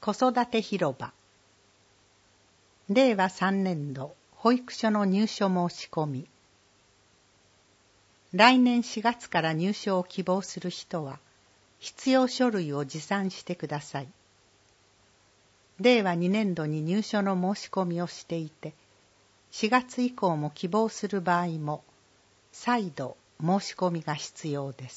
子育て広場。令和3年度保育所の入所申し込み。来年4月から入所を希望する人は必要書類を持参してください。令和2年度に入所の申し込みをしていて、4月以降も希望する場合も再度申し込みが必要です。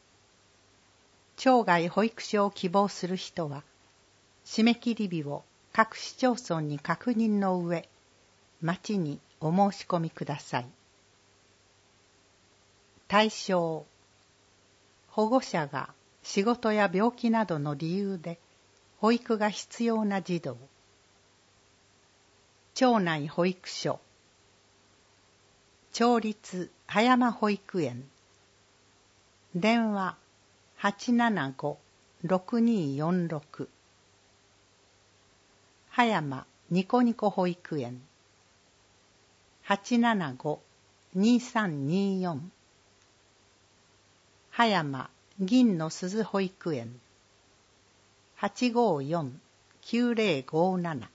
町外保育所を希望する人は締め切り日を各市町村に確認の上、町にお申し込みください。対象、保護者が仕事や病気などの理由で保育が必要な児童。町内保育所、町立葉山保育園。電話875-6246。葉山ニコニコ保育園。875-2324。葉山銀の鈴保育園。854-9057。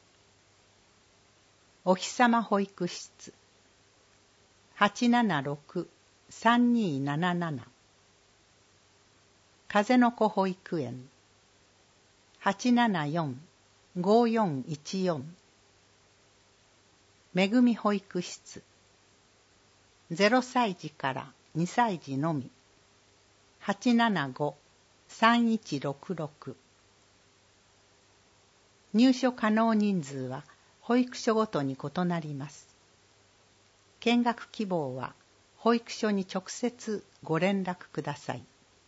おひさま保育室。876-3277。風の子保育園。874-5414。めぐみ保育室。0歳児から2歳児のみ。875-3166。入所可能人数は保育所ごとに異なります。見学希望は保育所に直接ご連絡ください。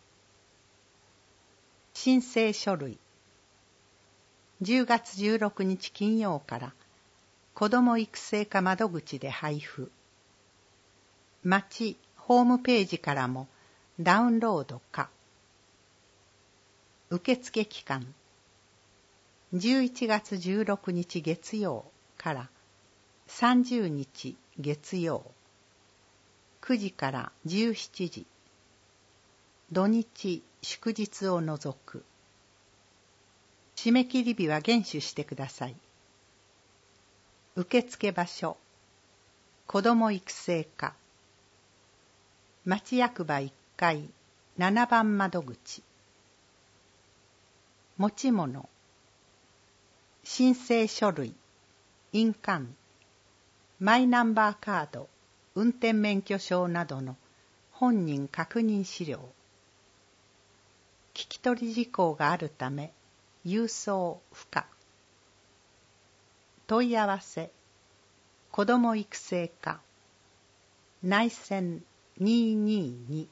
申請書類。10月16日金曜から子ども育成課窓口で配布。町ホームページからもダウンロードか。受付期間。11月16日月曜から30日月曜。9時から17時。土日祝日を除く。締め切り日は厳守してください。受付場所。子ども育成課。町役場1階7番窓口。持ち物。申請書類、印鑑、マイナンバーカード、運転免許証などの本人確認資料。聞き取り事項があるため郵送不可。問い合わせ。子ども育成課内線222。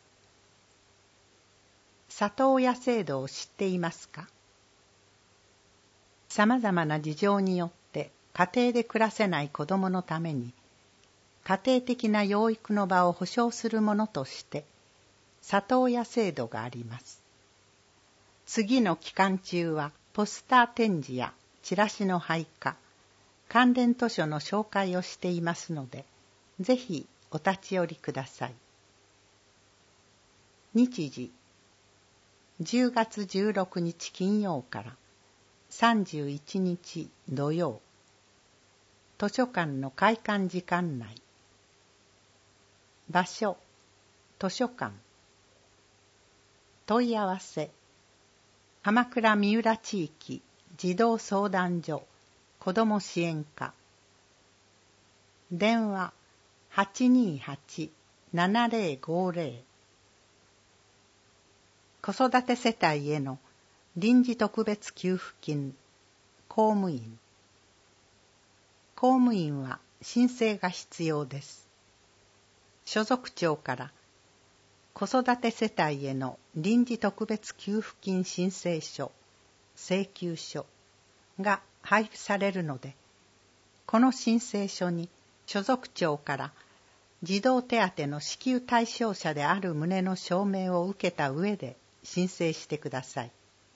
里親制度を知っていますか？さまざまな事情によって家庭で暮らせない子どものために家庭的な養育の場を保障するものとして里親制度があります。次の期間中はポスター展示やチラシの配下、関連図書の紹介をしていますので、ぜひお立ち寄りください。日時。10月16日金曜から31日土曜。図書館の開館時間内。場所。図書館。問い合わせ。鎌倉三浦地域児童相談所子ども支援課。電話828-7050。子育て世帯への臨時特別給付金。公務員。公務員は申請が必要です。所属庁から子育て世帯への臨時特別給付金申請書、請求書が配布されるので、この申請書に所属庁から児童手当の支給対象者である旨の証明を受けた上で申請してください。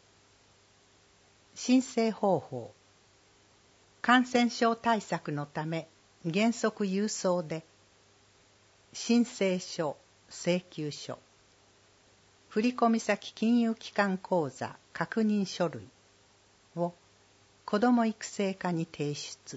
申請方法。感染症対策のため原則郵送で、申請書、請求書、振込先金融機関口座確認書類、 を子ども育成課に提出。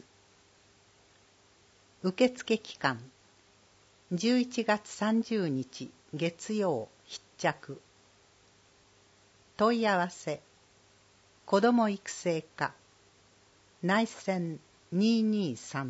受付期間11月30日月曜必着。問い合わせ子ども育成課内線223。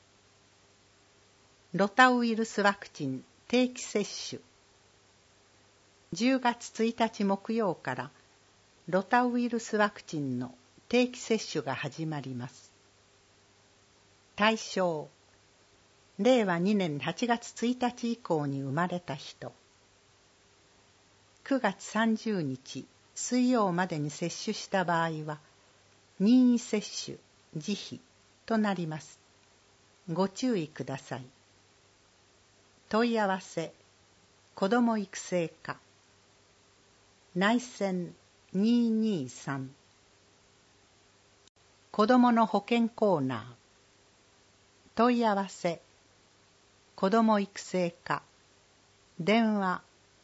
ロタウイルスワクチン定期接種。10月1日木曜からロタウイルスワクチンの定期接種が始まります。対象令和2年8月1日以降に生まれた人。9月30日水曜までに接種した場合は任意接種自費となります。ご注意ください。問い合わせ子ども育成課内線223。子どもの保健コーナー問い合わせ子ども育成課電話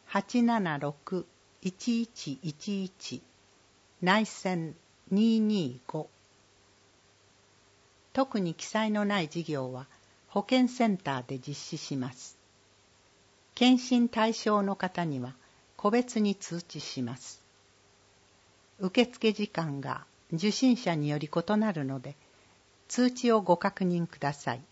876-1111 内線225。特に記載のない事業は保健センターで実施します。検診対象の方には個別に通知します。受付時間が受診者により異なるので通知をご確認ください。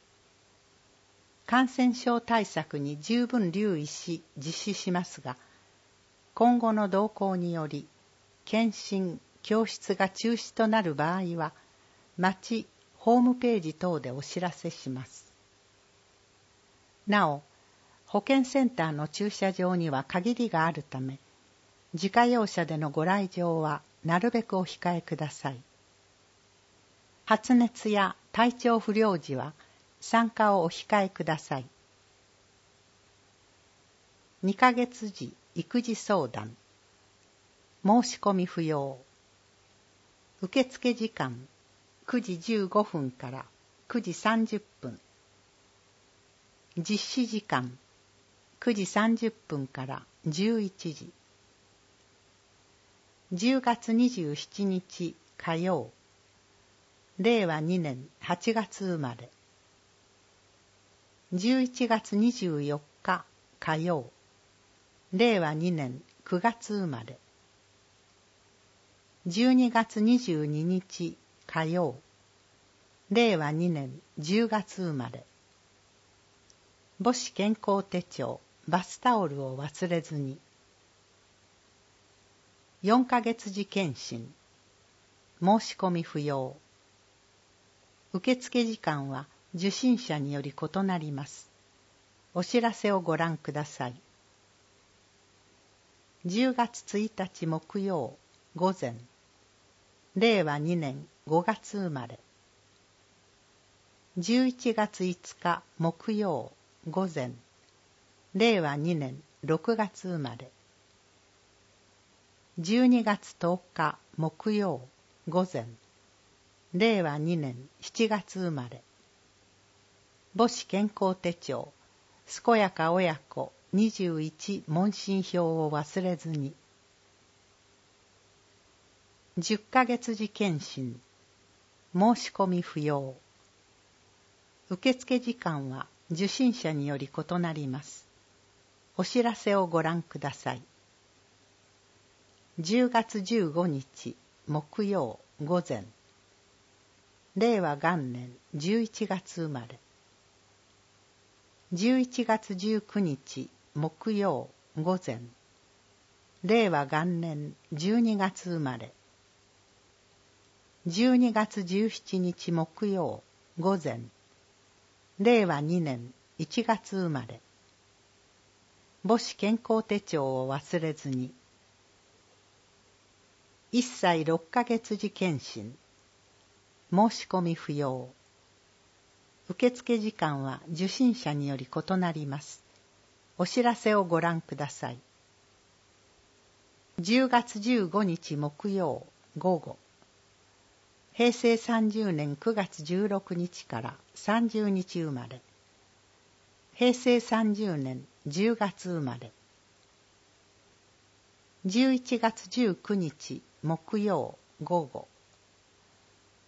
感染症対策に十分留意し実施しますが、今後の動向により検診・教室が中止となる場合は町ホームページ等でお知らせします。なお、保健センターの駐車場には限りがあるため、自家用車でのご来場はなるべくお控えください。発熱や体調不良時は参加をお控えください。2ヶ月時育児相談申し込み不要。受付時間9時15分から9時30分。実施時間9時30分から11時。10月27日火曜令和2年8月生まれ。11月24日火曜令和2年9月生まれ。12月22日火曜令和2年10月生まれ。母子健康手帳バスタオルを忘れずに。4ヶ月時検診申し込み不要。受付時間は受診者により異なります。お知らせをご覧ください。10月1日木曜午前令和2年5月生まれ。11月5日木曜午前令和2年6月生まれ。12月10日木曜午前令和2年7月生まれ。母子健康手帳健やか親子21問診票を忘れずに。10ヶ月時検診申し込み不要。受付時間は受診者により異なります。お知らせをご覧ください。10月15日木曜午前令和元年11月生まれ。11月19日木曜午前令和元年12月生まれ。12月17日木曜午前令和2年1月生まれ。母子健康手帳を忘れずに。1歳6ヶ月時検診申し込み不要。受付時間は受診者により異なります。お知らせをご覧ください。10月15日木曜午後平成30年9月16日から30日生まれ。平成30年10月生まれ。11月19日木曜午後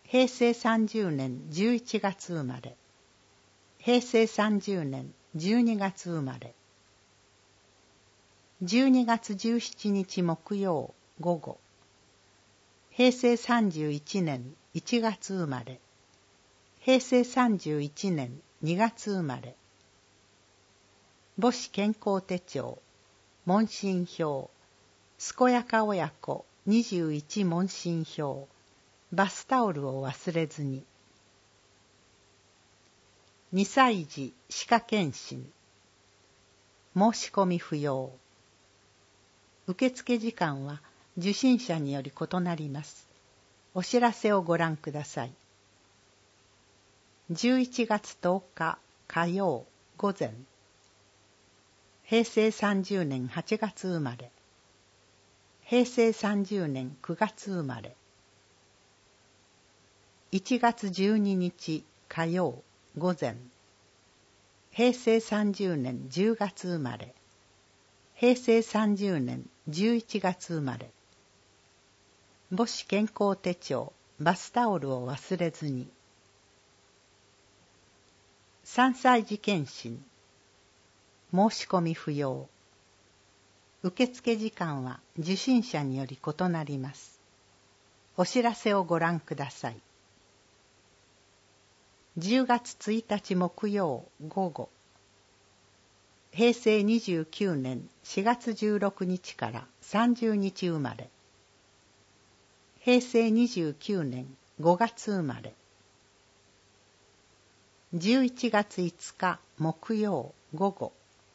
平成30年11月生まれ。平成30年12月生まれ。12月17日木曜午後。平成31年1月生まれ。平成31年2月生まれ。母子健康手帳、問診票、健やか親子21問診票、バスタオルを忘れずに。2歳児歯科検診。申し込み不要。受付時間は受診者により異なります。お知らせをご覧ください。11月10日火曜午前。平成30年8月生まれ。平成30年9月生まれ。1月12日火曜午前。平成30年10月生まれ。平成30年11月生まれ。母子健康手帳、バスタオルを忘れずに。3歳児検診。申し込み不要。受付時間は受診者により異なります。お知らせをご覧ください。10月1日木曜午後。平成29年4月16日から30日生まれ。平成29年5月生まれ。11月5日木曜午後。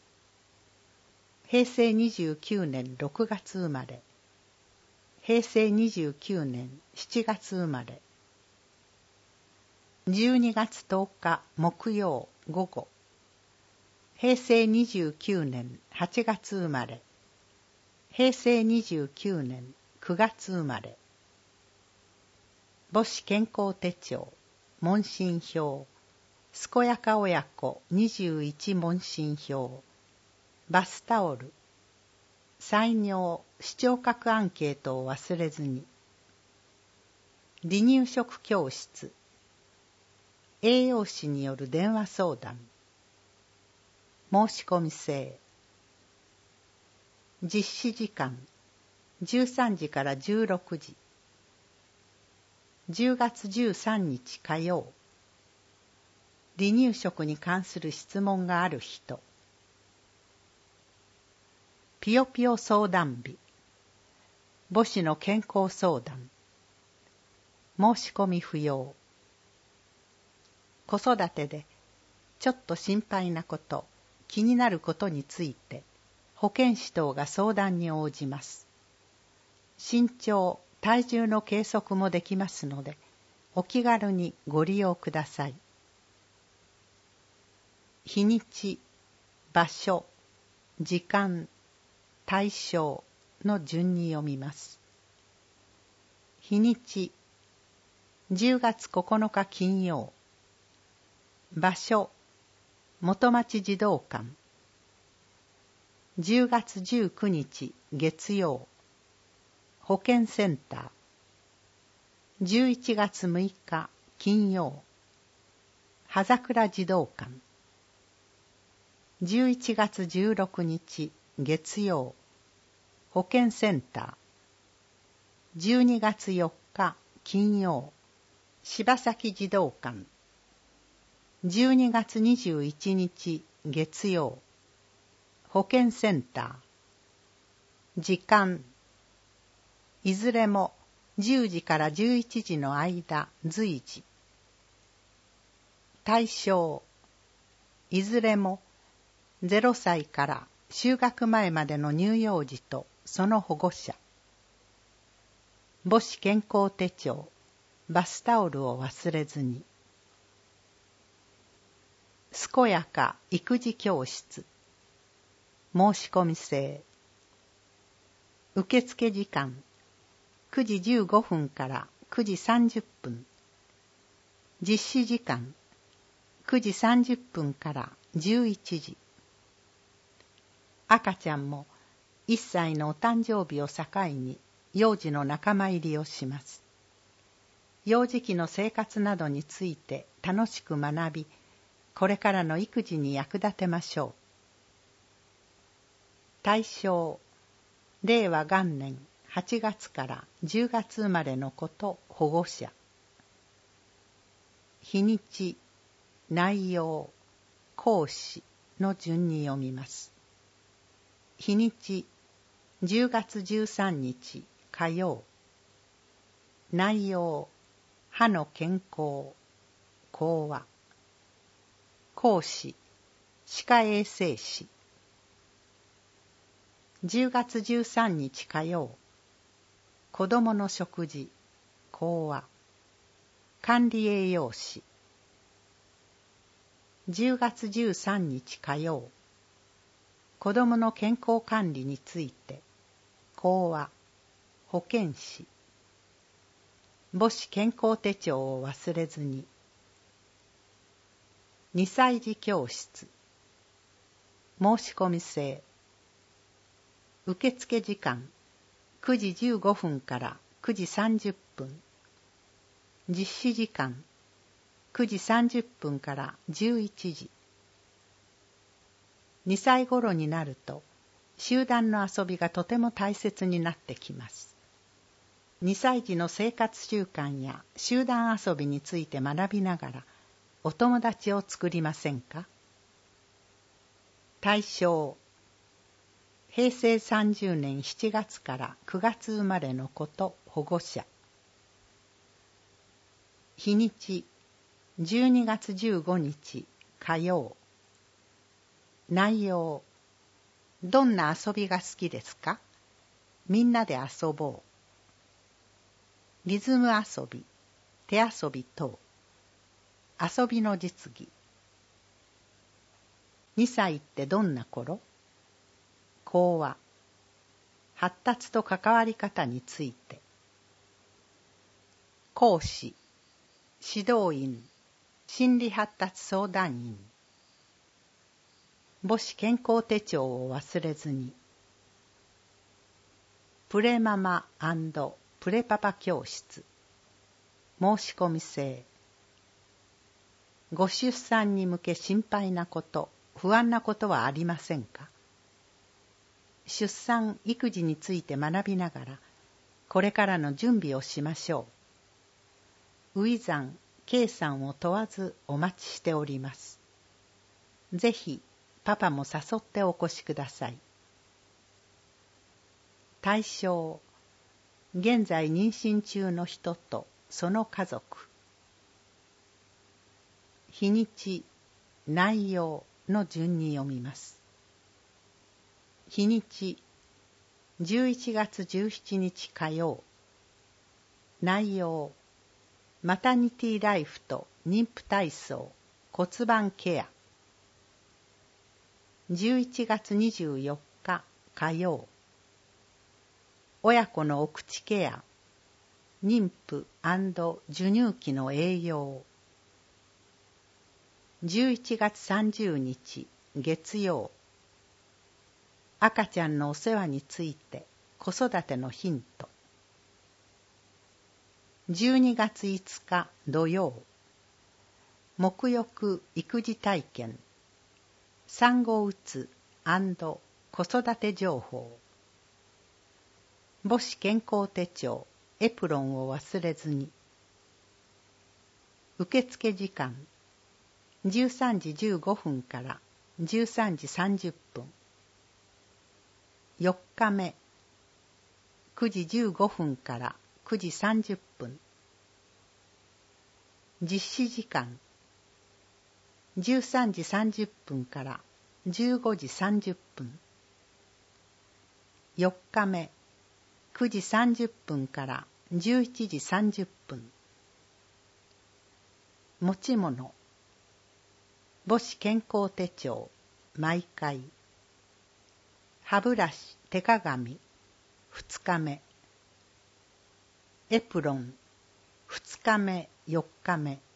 平成29年6月生まれ。平成29年7月生まれ。12月10日木曜午後。平成29年8月生まれ。平成29年9月生まれ。母子健康手帳、問診票、健やか親子21問診票、バスタオル、採尿、視聴覚アンケートを忘れずに。離乳食教室、栄養士による電話相談。申し込み制。実施時間13時から16時。10月13日火曜。離乳食に関する質問がある人。ぴよぴよ相談日。母子の健康相談。申し込み不要。子育てでちょっと心配なこと、気になることについて保健師等が相談に応じます。身長、体重の計測もできますので、お気軽にご利用ください。日にち、場所、時間、対象の順に読みます。日にち、10月9日金曜。場所、元町児童館。10月19日月曜。保健センター。11月6日金曜。葉桜児童館。11月16日月曜。保健センター。12月4日金曜。柴崎児童館。12月21日月曜。保健センター。時間。いずれも10時から11時の間随時。対象。いずれも0歳から就学前までの乳幼児とその保護者。母子健康手帳、バスタオルを忘れずに。健やか育児教室。申し込み制。受付時間9時15分から9時30分。実施時間9時30分から11時。赤ちゃんも1歳のお誕生日を境に幼児の仲間入りをします。 幼児期の生活などについて楽しく学び、これからの育児に役立てましょう。対象、令和元年8月から10月生まれの子と保護者。日にち、内容、講師の順に読みます。日にち、10月13日火曜。内容、歯の健康、講話。講師、歯科衛生士。10月13日火曜。子どもの食事、講話。管理栄養士。10月13日火曜。子どもの健康管理について、講話。保健師。母子健康手帳を忘れずに。2歳児教室。申し込み制。受付時間9時15分から9時30分。実施時間9時30分から11時。2歳頃になると集団の遊びがとても大切になってきます。2歳児の生活習慣や集団遊びについて学びながらお友達を作りませんか？対象、平成30年7月から9月生まれの子と保護者。日にち、12月15日火曜。内容、どんな遊びが好きですか？みんなで遊ぼう。リズム遊び、手遊び等。遊びの実技。2歳ってどんな頃？講話。発達と関わり方について。講師、指導員、心理発達相談員。母子健康手帳を忘れずに。プレママ&プレパパ教室。申し込み制。ご出産に向け心配なこと、不安なことはありませんか？出産・育児について学びながら、これからの準備をしましょう。初産、経産を問わずお待ちしております。ぜひ、パパも誘ってお越しください。対象、現在妊娠中の人とその家族。日にち、内容の順に読みます。日にち、11月17日火曜。内容、マタニティライフと妊婦体操、骨盤ケア。11月24日火曜。親子のお口ケア、妊婦&授乳期の栄養。11月30日月曜。赤ちゃんのお世話について子育てのヒント。12月5日土曜。沐浴育児体験、産後うつ&子育て情報。母子健康手帳、エプロンを忘れずに。受付時間13時15分から13時30分。4日目9時15分から9時30分。実施時間13時30分から15時30分。4日目9時30分から11時30分。持ち物、母子健康手帳、毎回。歯ブラシ、手鏡、2日目。エプロン、2日目、4日目。